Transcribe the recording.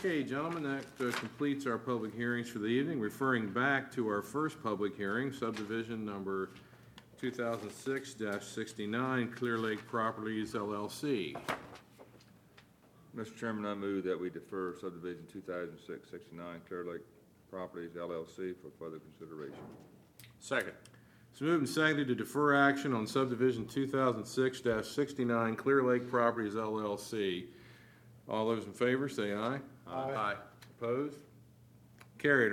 Okay, gentlemen, that completes our public hearings for the evening. Referring back to our first public hearing, subdivision number 2006-69, Clear Lake Properties LLC. Mr. Chairman, I move that we defer subdivision 2006-69 Clear Lake Properties LLC for further consideration. Second. It's moved and seconded to defer action on subdivision 2006-69 Clear Lake Properties LLC. All those in favor say aye. Aye. Opposed? Carried.